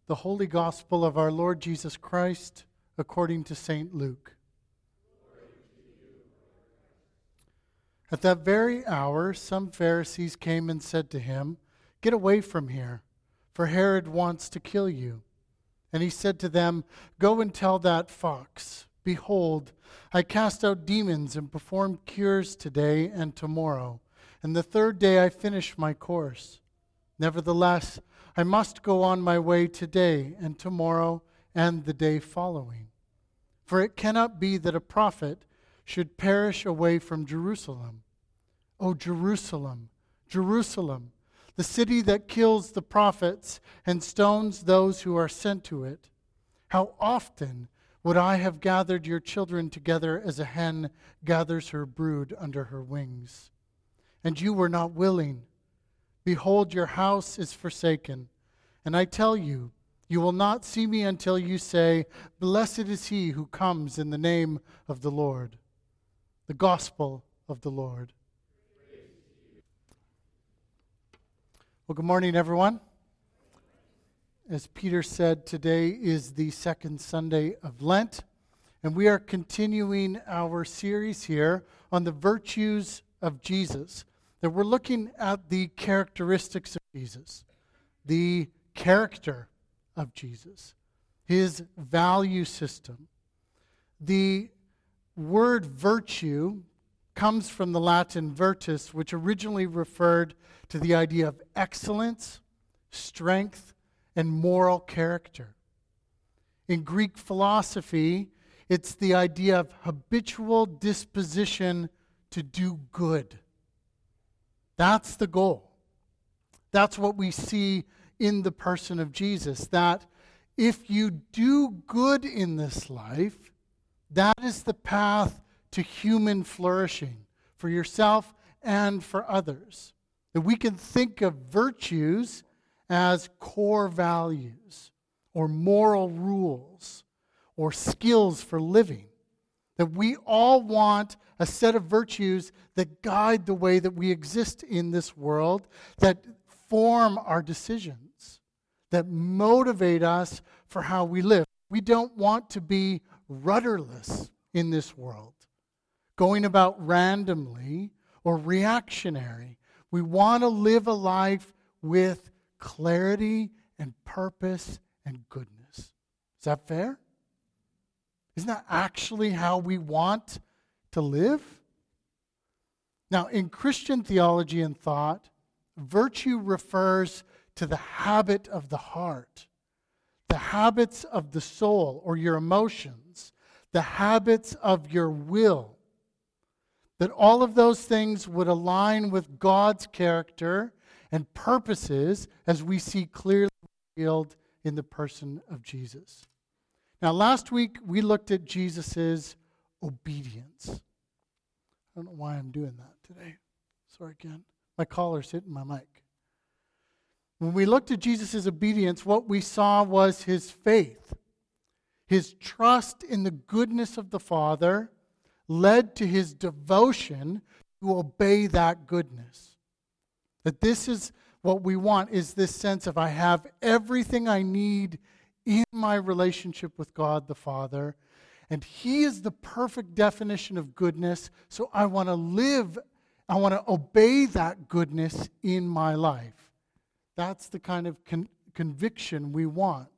The Holy Gospel of our Lord Jesus Christ according to St. Luke. At that very hour, some Pharisees came and said to him, "Get away from here, for Herod wants to kill you." And he said to them, "Go and tell that fox, 'Behold, I cast out demons and perform cures today and tomorrow, and the third day I finish my course. Nevertheless, I must go on my way today and tomorrow and the day following. For it cannot be that a prophet should perish away from Jerusalem. O Jerusalem, Jerusalem, the city that kills the prophets and stones those who are sent to it. How often would I have gathered your children together as a hen gathers her brood under her wings? And you were not willing. Behold, your house is forsaken. And I tell you, you will not see me until you say, 'Blessed is he who comes in the name of the Lord.'" The Gospel of the Lord. Well, good morning, everyone. As Peter said, today is the second Sunday of Lent, and we are continuing our series here on the virtues of Jesus. That we're looking at the characteristics of Jesus, the character of Jesus, his value system. The word virtue comes from the Latin virtus, which originally referred to the idea of excellence, strength, and moral character. In Greek philosophy, it's the idea of habitual disposition to do good. That's the goal. That's what we see in the person of Jesus, that if you do good in this life, that is the path to human flourishing for yourself and for others. That we can think of virtues as core values or moral rules or skills for living. That we all want a set of virtues that guide the way that we exist in this world, that form our decisions, that motivate us for how we live. We don't want to be rudderless in this world, going about randomly or reactionary. We want to live a life with clarity and purpose and goodness. Is that fair? Isn't that actually how we want to live? Now, in Christian theology and thought, virtue refers to the habit of the heart, the habits of the soul or your emotions, the habits of your will. That all of those things would align with God's character and purposes as we see clearly revealed in the person of Jesus. Now, last week we looked at Jesus' obedience. I don't know why I'm doing that today. Sorry again. My collar's hitting my mic. When we looked at Jesus' obedience, what we saw was his faith. His trust in the goodness of the Father led to his devotion to obey that goodness. That this is what we want, is this sense of I have everything I need in my relationship with God the Father, and he is the perfect definition of goodness, so I want to obey that goodness in my life. That's the kind of conviction we want.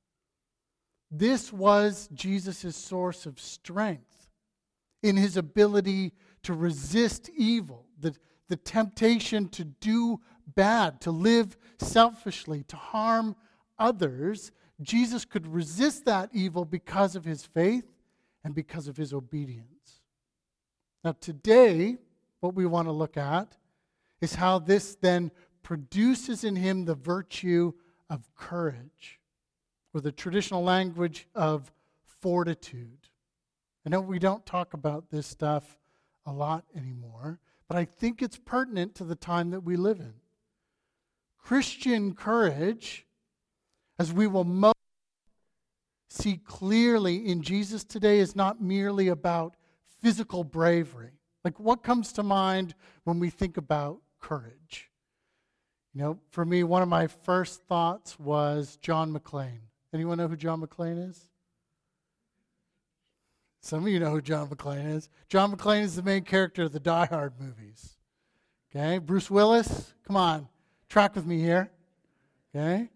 This was Jesus' source of strength in his ability to resist evil, the temptation to do bad, to live selfishly, to harm others. Jesus could resist that evil because of his faith and because of his obedience. Now today, what we want to look at is how this then produces in him the virtue of courage, or the traditional language of fortitude. I know we don't talk about this stuff a lot anymore, but I think it's pertinent to the time that we live in. Christian courage, as we will see clearly in Jesus today, is not merely about physical bravery. Like, what comes to mind when we think about courage? For me, one of my first thoughts was John McClane. Anyone know who John McClane is? Some of you know who John McClane is. John McClane is the main character of the Die Hard movies. Okay, Bruce Willis, come on, track with me here. Okay.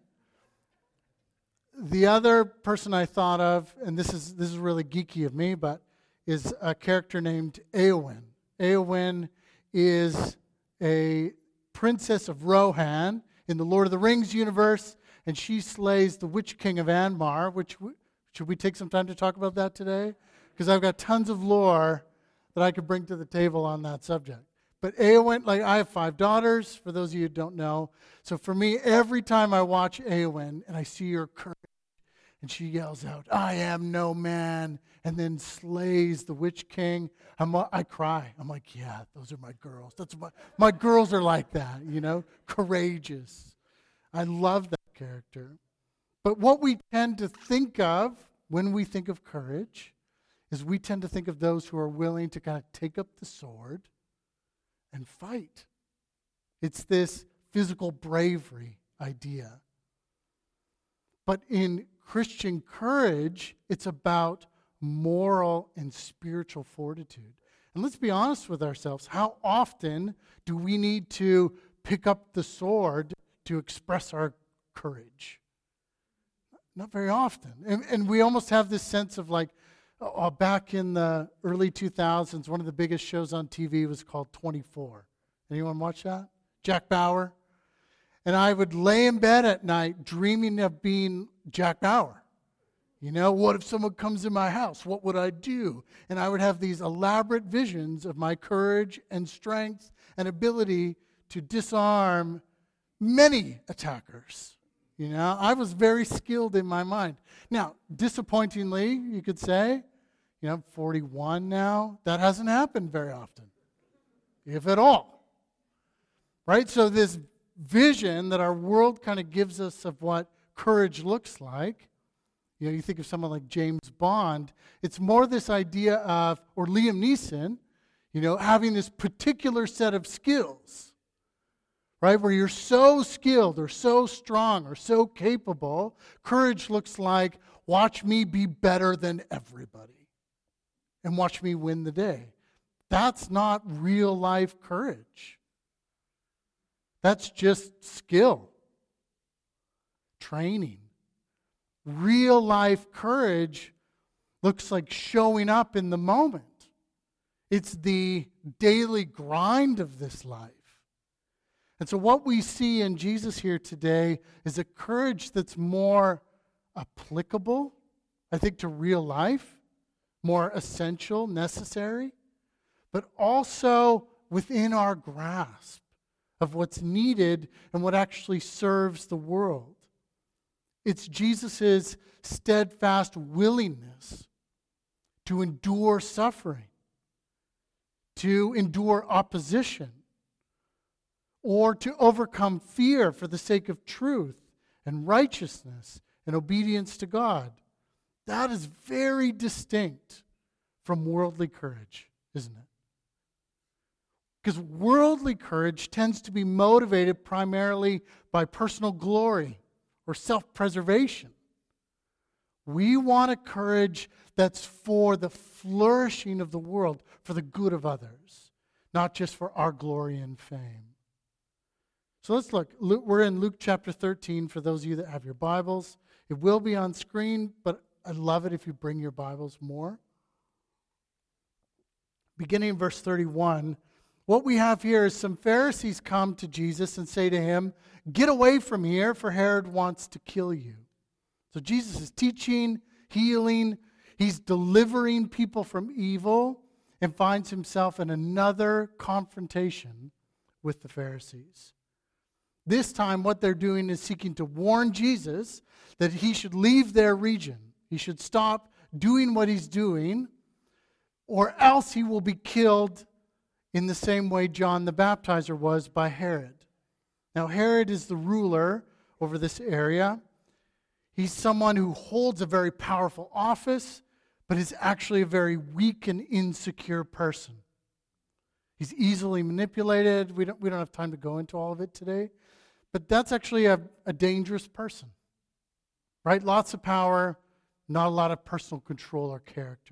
The other person I thought of, and this is really geeky of me, but is a character named Éowyn. Éowyn is a princess of Rohan in the Lord of the Rings universe, and she slays the Witch King of Angmar, should we take some time to talk about that today? Because I've got tons of lore that I could bring to the table on that subject. But Éowyn, I have 5 daughters, for those of you who don't know. So for me, every time I watch Éowyn and I see her courage, and she yells out, "I am no man," and then slays the Witch King, I cry. I'm like, yeah, those are my girls. My girls are like that, courageous. I love that character. But what we tend to think of when we think of courage is we tend to think of those who are willing to kind of take up the sword and fight. It's this physical bravery idea. But in Christian courage, it's about moral and spiritual fortitude. And let's be honest with ourselves. How often do we need to pick up the sword to express our courage? Not very often. And we almost have this sense of back in the early 2000s, one of the biggest shows on TV was called 24. Anyone watch that? Jack Bauer. And I would lay in bed at night dreaming of being Jack Bauer. What if someone comes in my house? What would I do? And I would have these elaborate visions of my courage and strength and ability to disarm many attackers. I was very skilled in my mind. Now, disappointingly, you could say, I'm 41 now. That hasn't happened very often, if at all. Right? So this vision that our world kind of gives us of what courage looks like, you think of someone like James Bond, it's more this idea of, or Liam Neeson, having this particular set of skills, right? Where you're so skilled or so strong or so capable. Courage looks like, watch me be better than everybody and watch me win the day. That's not real life courage. That's just skill, training. Real life courage looks like showing up in the moment. It's the daily grind of this life. And so what we see in Jesus here today is a courage that's more applicable, I think, to real life, more essential, necessary, but also within our grasp of what's needed and what actually serves the world. It's Jesus' steadfast willingness to endure suffering, to endure opposition, or to overcome fear for the sake of truth and righteousness and obedience to God. That is very distinct from worldly courage, isn't it? Because worldly courage tends to be motivated primarily by personal glory or self-preservation. We want a courage that's for the flourishing of the world, for the good of others, not just for our glory and fame. So let's look. We're in Luke chapter 13 for those of you that have your Bibles. It will be on screen, but I'd love it if you bring your Bibles more. Beginning in verse 31, what we have here is some Pharisees come to Jesus and say to him, "Get away from here, for Herod wants to kill you." So Jesus is teaching, healing, he's delivering people from evil, and finds himself in another confrontation with the Pharisees. This time what they're doing is seeking to warn Jesus that he should leave their region. He should stop doing what he's doing, or else he will be killed in the same way John the Baptizer was by Herod. Now, Herod is the ruler over this area. He's someone who holds a very powerful office, but is actually a very weak and insecure person. He's easily manipulated. We don't have time to go into all of it today. But that's actually a dangerous person, right? Lots of power, not a lot of personal control or character.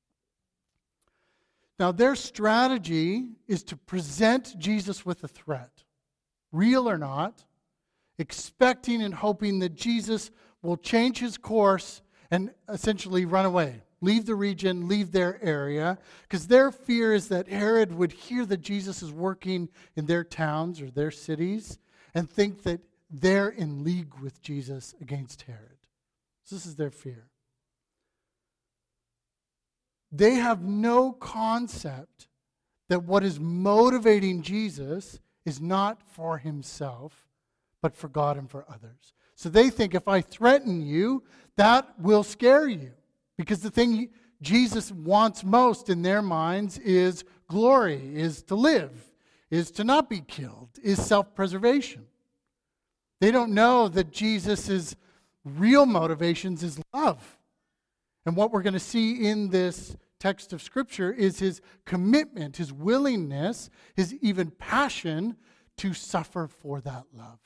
Now, their strategy is to present Jesus with a threat, real or not, expecting and hoping that Jesus will change his course and essentially run away, leave the region, leave their area, because their fear is that Herod would hear that Jesus is working in their towns or their cities and think that they're in league with Jesus against Herod. So this is their fear. They have no concept that what is motivating Jesus is not for himself, but for God and for others. So they think if I threaten you, that will scare you. Because the thing Jesus wants most in their minds is glory, is to live, is to not be killed, is self-preservation. They don't know that Jesus' real motivations is love. And what we're going to see in this text of Scripture is his commitment, his willingness, his even passion to suffer for that love.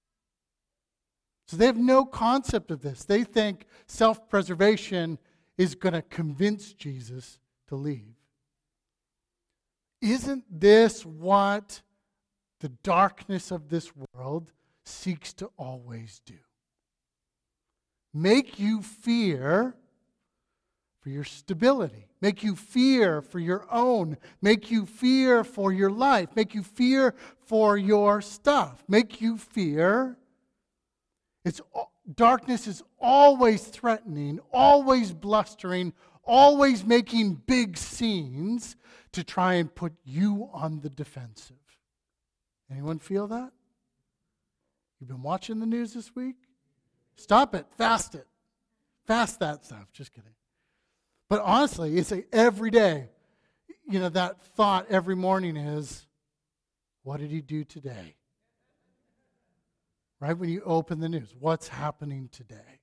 So they have no concept of this. They think self-preservation is going to convince Jesus to leave. Isn't this what the darkness of this world seeks to always do? Make you fear for your stability. Make you fear for your own. Make you fear for your life. Make you fear for your stuff. Make you fear. Darkness is always threatening, always blustering, always making big scenes to try and put you on the defensive. Anyone feel that? You've been watching the news this week? Stop it. Fast it. Fast that stuff. Just kidding. But honestly, it's every day, that thought every morning is, what did he do today? Right? When you open the news, what's happening today?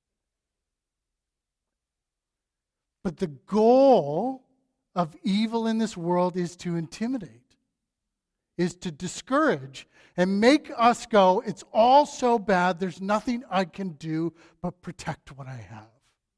But the goal of evil in this world is to intimidate, is to discourage, and make us go, it's all so bad, there's nothing I can do but protect what I have.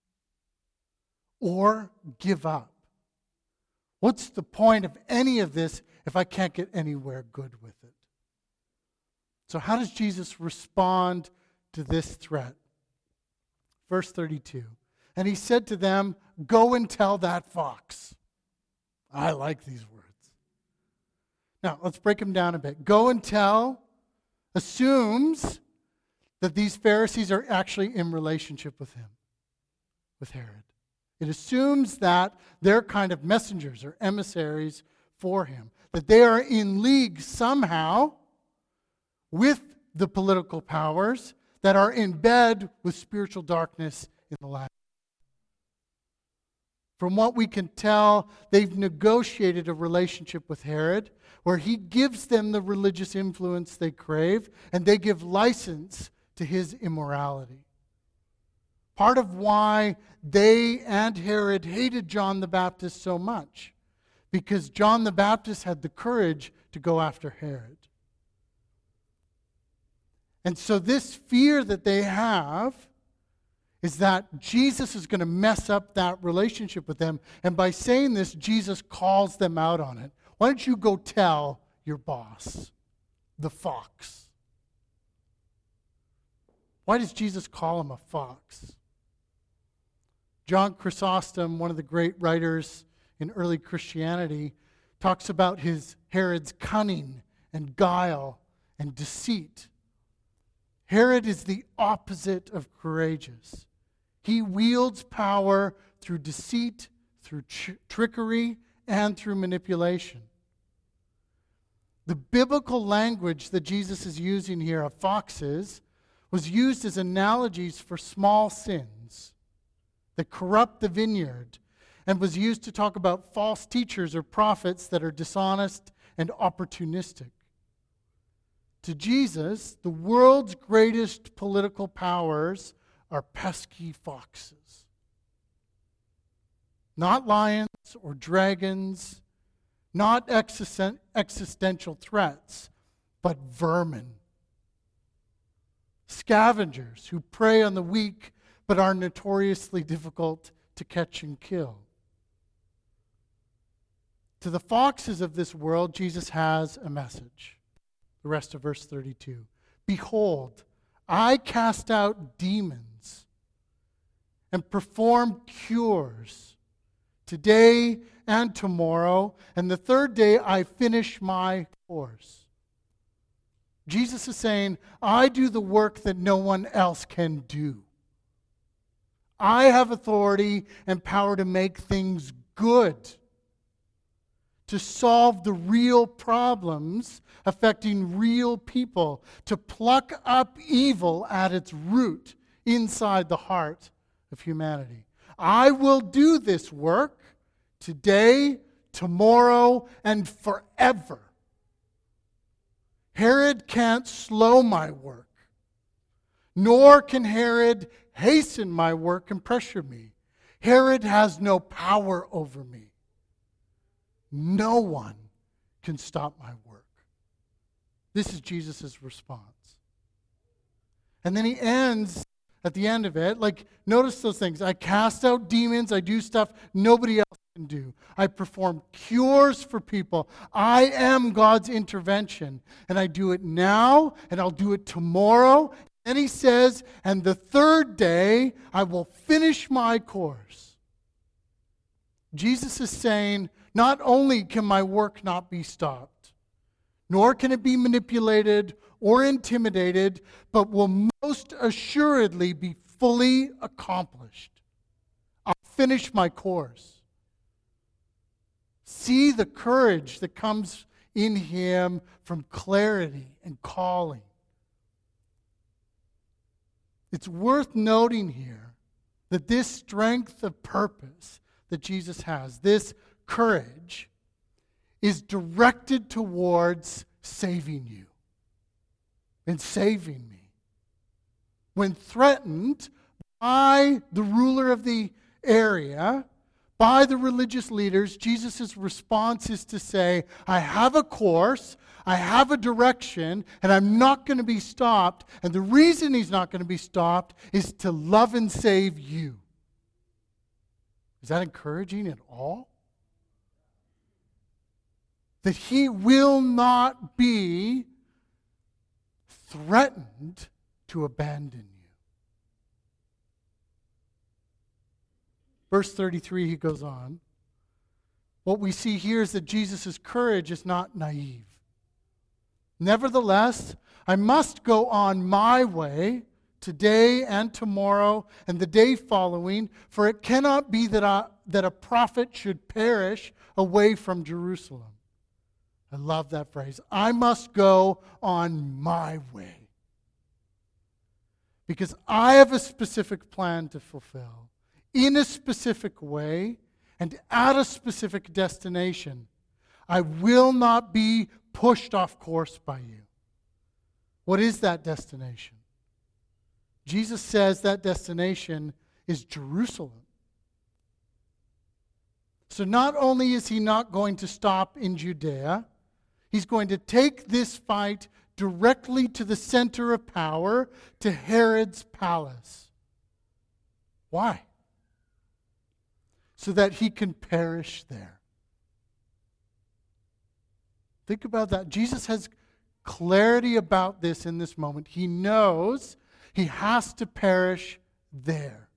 Or give up. What's the point of any of this if I can't get anywhere good with it? So how does Jesus respond to this threat? Verse 32. And he said to them, go and tell that fox. I like these words. Now, let's break them down a bit. Go and tell assumes that these Pharisees are actually in relationship with him, with Herod. It assumes that they're kind of messengers or emissaries for him, that they are in league somehow with the political powers that are in bed with spiritual darkness in the land. From what we can tell, they've negotiated a relationship with Herod where he gives them the religious influence they crave, and they give license to his immorality. Part of why they and Herod hated John the Baptist so much, because John the Baptist had the courage to go after Herod. And so this fear that they have is that Jesus is going to mess up that relationship with them. And by saying this, Jesus calls them out on it. Why don't you go tell your boss, the fox? Why does Jesus call him a fox? John Chrysostom, one of the great writers in early Christianity, talks about Herod's cunning and guile and deceit. Herod is the opposite of courageous. He wields power through deceit, through trickery, and through manipulation. The biblical language that Jesus is using here of foxes was used as analogies for small sins that corrupt the vineyard, and was used to talk about false teachers or prophets that are dishonest and opportunistic. To Jesus, the world's greatest political powers are pesky foxes. Not lions or dragons, not existential threats, but vermin. scavengers who prey on the weak but are notoriously difficult to catch and kill. To the foxes of this world, Jesus has a message. The rest of verse 32. Behold, I cast out demons and perform cures today and tomorrow, and the third day I finish my course. Jesus is saying, I do the work that no one else can do. I have authority and power to make things good, to solve the real problems affecting real people, to pluck up evil at its root inside the heart of humanity. I will do this work today, tomorrow, and forever. Herod can't slow my work, nor can Herod hasten my work and pressure me. Herod has no power over me. No one can stop my work. This is Jesus' response. And then he ends at the end of it, notice those things. I cast out demons, I do stuff nobody else can do. I perform cures for people. I am God's intervention. And I do it now, and I'll do it tomorrow. And he says, and the third day I will finish my course. Jesus is saying, not only can my work not be stopped, nor can it be manipulated or intimidated, but will most assuredly be fully accomplished. I'll finish my course. See the courage that comes in him from clarity and calling. It's worth noting here that this strength of purpose that Jesus has, this courage, is directed towards saving you and saving me. When threatened by the ruler of the area, by the religious leaders, Jesus' response is to say, I have a course, I have a direction, and I'm not going to be stopped. And the reason he's not going to be stopped is to love and save you. Is that encouraging at all? That he will not be threatened to abandon you. Verse 33, he goes on. What we see here is that Jesus' courage is not naive. Nevertheless, I must go on my way today and tomorrow and the day following, for it cannot be that a prophet should perish away from Jerusalem. I love that phrase. I must go on my way. Because I have a specific plan to fulfill in a specific way and at a specific destination. I will not be pushed off course by you. What is that destination? Jesus says that destination is Jerusalem. So not only is he not going to stop in Judea, he's going to take this fight directly to the center of power, to Herod's palace. Why? So that he can perish there. Think about that. Jesus has clarity about this in this moment. He knows he has to perish there.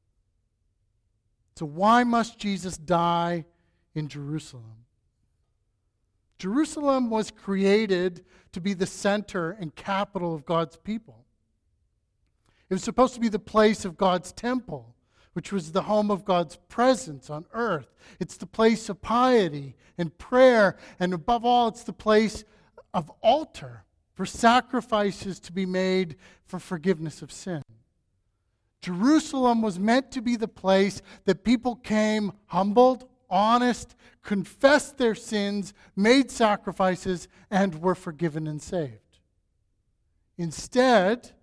So why must Jesus die in Jerusalem? Jerusalem was created to be the center and capital of God's people. It was supposed to be the place of God's temple, which was the home of God's presence on earth. It's the place of piety and prayer, and above all, it's the place of altar for sacrifices to be made for forgiveness of sin. Jerusalem was meant to be the place that people came humbled, honest, confessed their sins, made sacrifices, and were forgiven and saved. Instead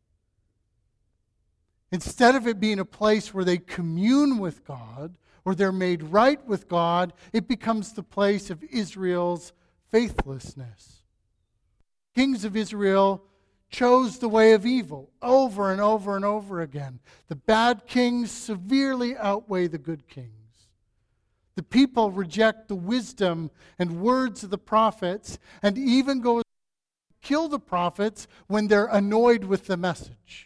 of it being a place where they commune with God, or they're made right with God, it becomes the place of Israel's faithlessness. Kings of Israel chose the way of evil over and over and over again. The bad kings severely outweigh the good kings. The people reject the wisdom and words of the prophets and even go to kill the prophets when they're annoyed with the message.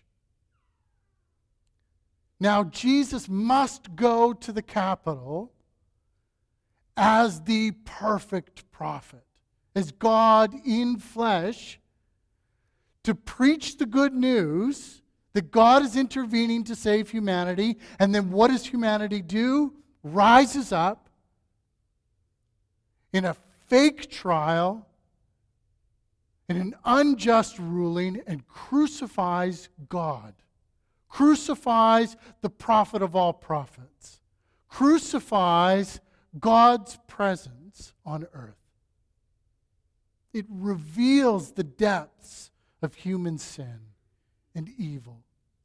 Now, Jesus must go to the capital as the perfect prophet, as God in flesh, to preach the good news that God is intervening to save humanity. And then what does humanity do? Rises up in a fake trial, in an unjust ruling, and crucifies God. Crucifies the prophet of all prophets. Crucifies God's presence on earth. It reveals the depths of human sin and evil.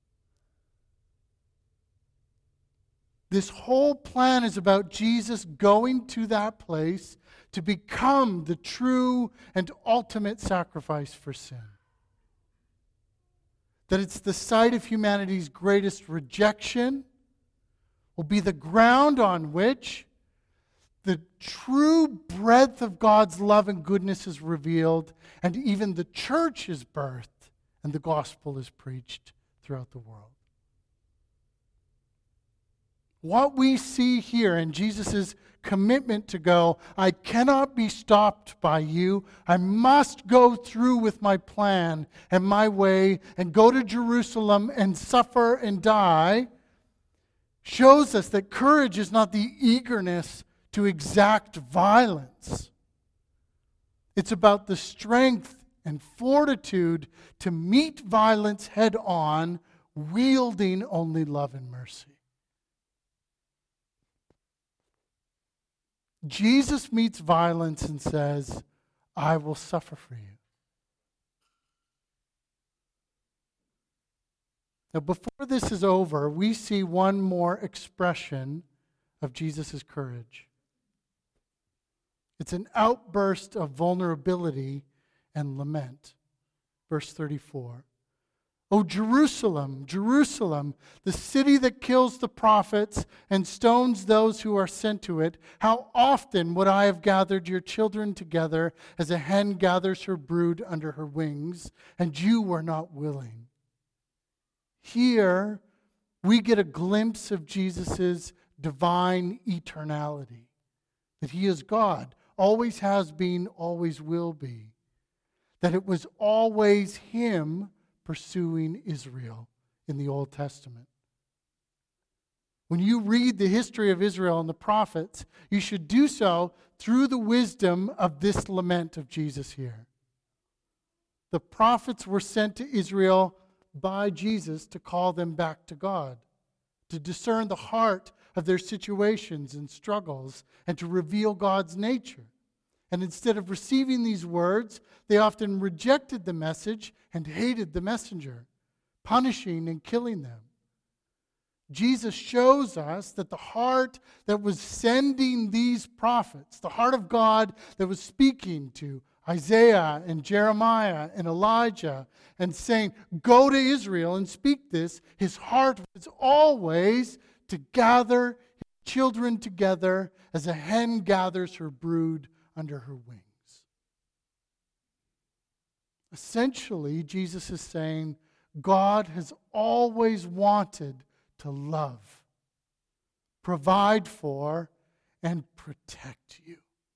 This whole plan is about Jesus going to that place to become the true and ultimate sacrifice for sin. That it's the site of humanity's greatest rejection will be the ground on which the true breadth of God's love and goodness is revealed, and even the church is birthed, and the gospel is preached throughout the world. What we see here in Jesus' commitment to go, I cannot be stopped by you. I must go through with my plan and my way and go to Jerusalem and suffer and die, shows us that courage is not the eagerness to exact violence. It's about the strength and fortitude to meet violence head on, wielding only love and mercy. Jesus meets violence and says, I will suffer for you. Now, before this is over, we see one more expression of Jesus' courage. It's an outburst of vulnerability and lament. Verse 34. O Jerusalem, Jerusalem, the city that kills the prophets and stones those who are sent to it, how often would I have gathered your children together as a hen gathers her brood under her wings, and you were not willing. Here, we get a glimpse of Jesus' divine eternality, that he is God, always has been, always will be, that it was always him pursuing Israel in the Old Testament. When you read the history of Israel and the prophets, you should do so through the wisdom of this lament of Jesus here. The prophets were sent to Israel by Jesus to call them back to God, to discern the heart of their situations and struggles, and to reveal God's nature. And instead of receiving these words, they often rejected the message and hated the messenger, punishing and killing them. Jesus shows us that the heart that was sending these prophets, the heart of God that was speaking to Isaiah and Jeremiah and Elijah and saying, go to Israel and speak this, his heart was always to gather his children together as a hen gathers her brood under her wings. Essentially, Jesus is saying, God has always wanted to love, provide for, and protect you.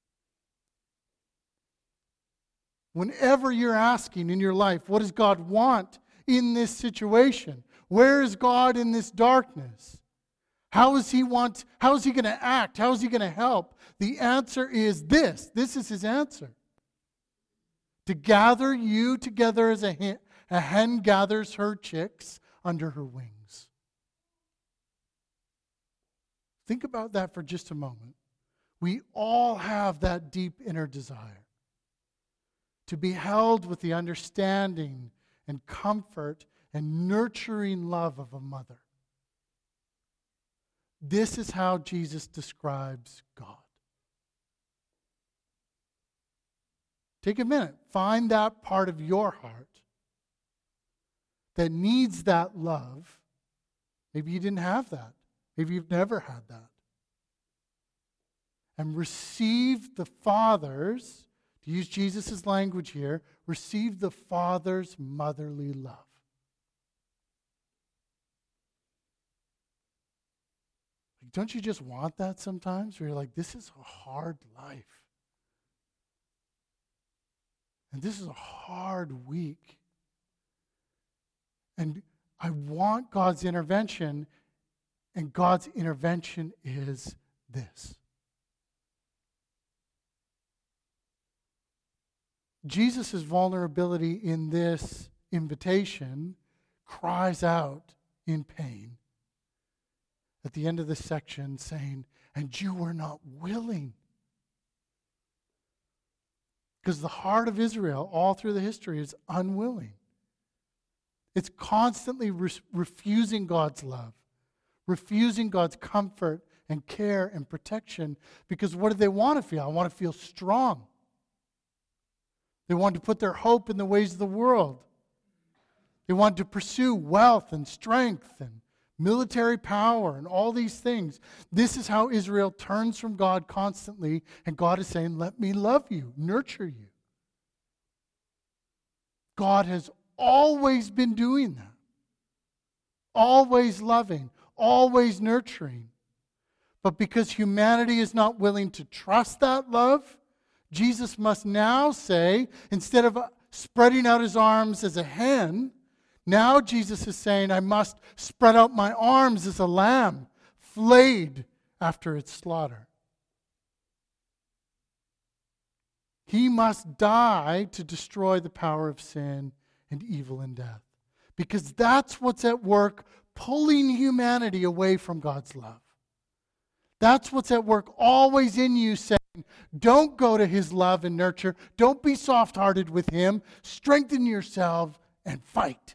Whenever you're asking in your life, what does God want in this situation? Where is God in this darkness? How is he going to act? How is he going to help? The answer is this. This is his answer. To gather you together as a hen gathers her chicks under her wings. Think about that for just a moment. We all have that deep inner desire to be held with the understanding and comfort and nurturing love of a mother. This is how Jesus describes God. Take a minute. Find that part of your heart that needs that love, maybe you didn't have that. Maybe you've never had that. And receive the Father's, to use Jesus' language here, receive the Father's motherly love. Don't you just want that sometimes? Where you're like, this is a hard life. And this is a hard week. And I want God's intervention, and God's intervention is this. Jesus' vulnerability in this invitation cries out in pain at the end of this section saying, and you were not willing. Because the heart of Israel all through the history is unwilling. It's constantly refusing God's love, refusing God's comfort and care and protection, because what do they want to feel? I want to feel strong. They want to put their hope in the ways of the world. They want to pursue wealth and strength and military power and all these things. This is how Israel turns from God constantly, and God is saying, let me love you, nurture you. God has always been doing that. Always loving, always nurturing. But because humanity is not willing to trust that love, Jesus must now say, instead of spreading out his arms as a hen, now Jesus is saying, I must spread out my arms as a lamb, flayed after its slaughter. He must die to destroy the power of sin and evil and death. Because that's what's at work, pulling humanity away from God's love. That's what's at work always in you, saying, don't go to his love and nurture. Don't be soft-hearted with him. Strengthen yourself and fight.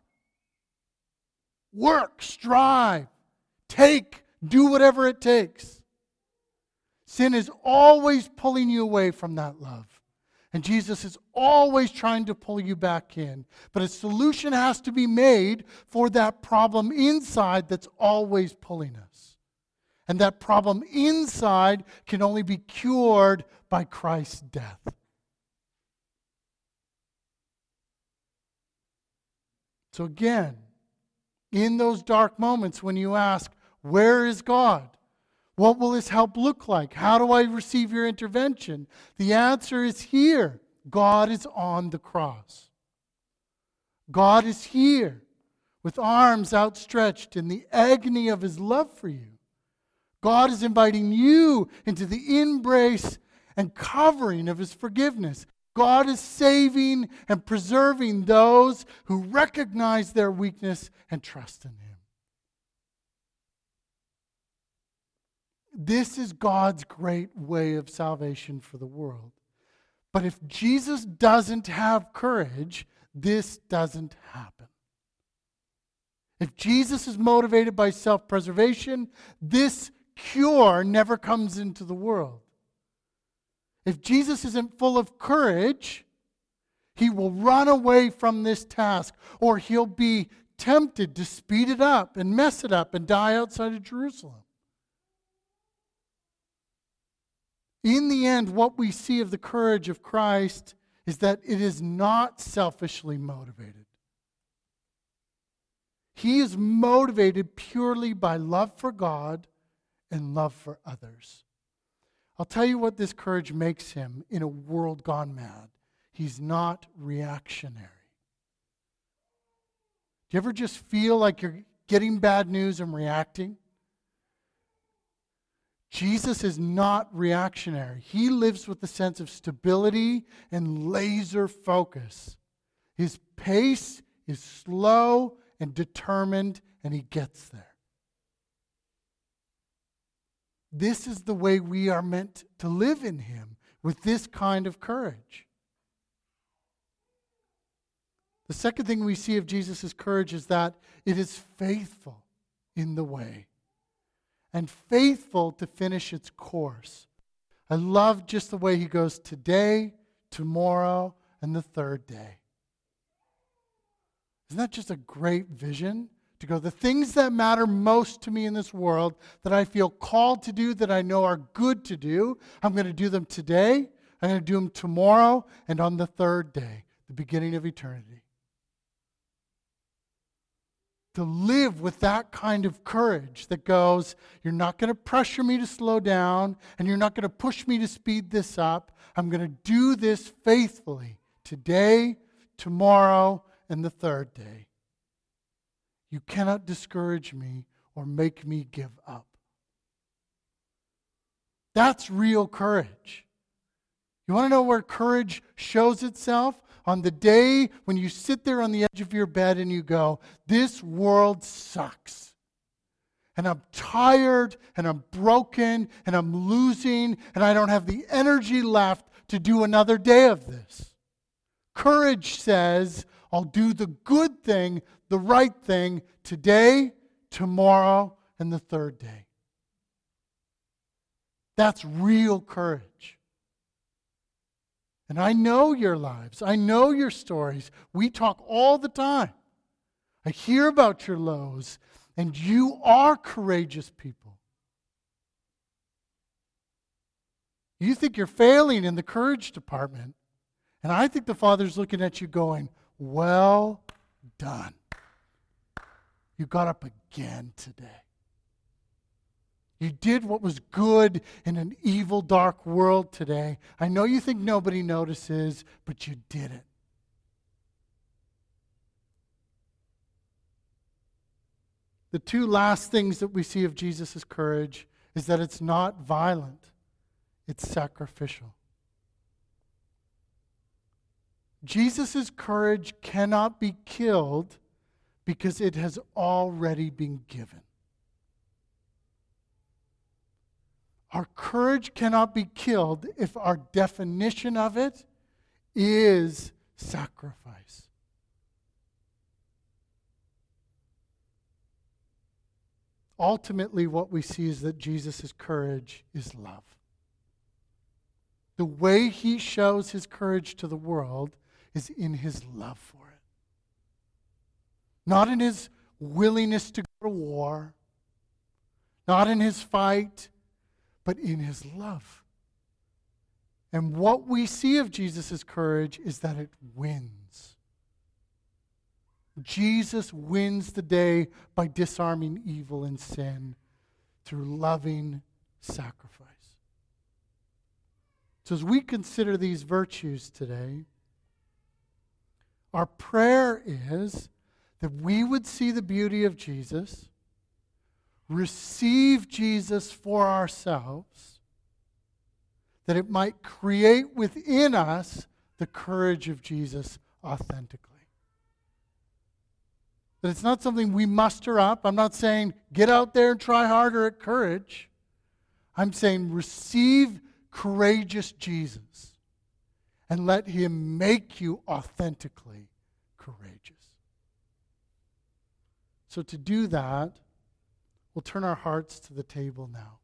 Work, strive, take, do whatever it takes. Sin is always pulling you away from that love. And Jesus is always trying to pull you back in. But a solution has to be made for that problem inside that's always pulling us. And that problem inside can only be cured by Christ's death. So again, in those dark moments when you ask, where is God? What will his help look like? How do I receive your intervention? The answer is here. God is on the cross. God is here with arms outstretched in the agony of his love for you. God is inviting you into the embrace and covering of his forgiveness. God is saving and preserving those who recognize their weakness and trust in him. This is God's great way of salvation for the world. But if Jesus doesn't have courage, this doesn't happen. If Jesus is motivated by self-preservation, this cure never comes into the world. If Jesus isn't full of courage, he will run away from this task, or he'll be tempted to speed it up and mess it up and die outside of Jerusalem. In the end, what we see of the courage of Christ is that it is not selfishly motivated. He is motivated purely by love for God and love for others. I'll tell you what this courage makes him in a world gone mad. He's not reactionary. Do you ever just feel like you're getting bad news and reacting? Jesus is not reactionary. He lives with a sense of stability and laser focus. His pace is slow and determined, and he gets there. This is the way we are meant to live in him, with this kind of courage. The second thing we see of Jesus' courage is that it is faithful in the way, and faithful to finish its course. I love just the way he goes today, tomorrow, and the third day. Isn't that just a great vision? To go, the things that matter most to me in this world, that I feel called to do, that I know are good to do, I'm going to do them today, I'm going to do them tomorrow, and on the third day, the beginning of eternity. To live with that kind of courage that goes, you're not going to pressure me to slow down, and you're not going to push me to speed this up. I'm going to do this faithfully today, tomorrow, and the third day. You cannot discourage me or make me give up. That's real courage. You want to know where courage shows itself? On the day when you sit there on the edge of your bed and you go, this world sucks. And I'm tired, and I'm broken, and I'm losing, and I don't have the energy left to do another day of this. Courage says, I'll do the good thing, the right thing, today, tomorrow, and the third day. That's real courage. And I know your lives. I know your stories. We talk all the time. I hear about your lows, and you are courageous people. You think you're failing in the courage department, and I think the Father's looking at you going, well done. You got up again today. You did what was good in an evil, dark world today. I know you think nobody notices, but you did it. The two last things that we see of Jesus' courage is that it's not violent, it's sacrificial. Jesus' courage cannot be killed because it has already been given. Our courage cannot be killed if our definition of it is sacrifice. Ultimately, what we see is that Jesus' courage is love. The way he shows his courage to the world is in his love for it. Not in his willingness to go to war, not in his fight, but in his love. And what we see of Jesus' courage is that it wins. Jesus wins the day by disarming evil and sin through loving sacrifice. So as we consider these virtues today, our prayer is that we would see the beauty of Jesus, receive Jesus for ourselves, that it might create within us the courage of Jesus authentically. That it's not something we muster up. I'm not saying get out there and try harder at courage. I'm saying receive courageous Jesus and let him make you authentically courageous. So to do that, we'll turn our hearts to the table now.